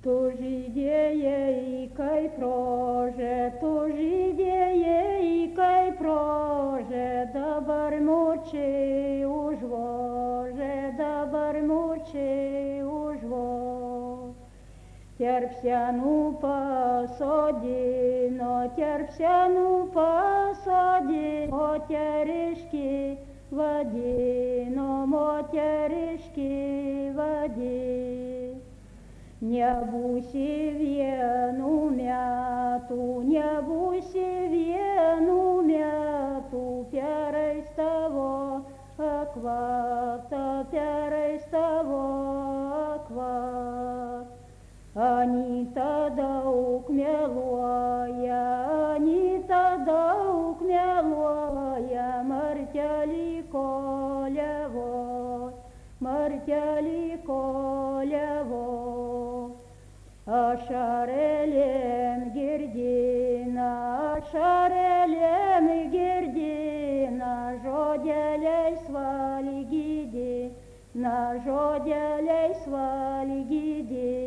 Tu žydėjai kaip rožė, tu žydėjai kaip rožė, dabar murčiai užvožė, dabar murčiai užvožė. Terp senų pasodino, terp senų pasodino, moteriški vadino, moteriški vadino. Nebūsi vienų metų, nebūsi vienų metų, perais tavo akvata, perais tavo akvata. Anyta daug meluoja, Anyta daug meluoja, martelį kolevos, martelį kolevos. Ašarėlėm girdina, ašarėlėm girdina, žodeliais valgydina, žodeliais valgydina.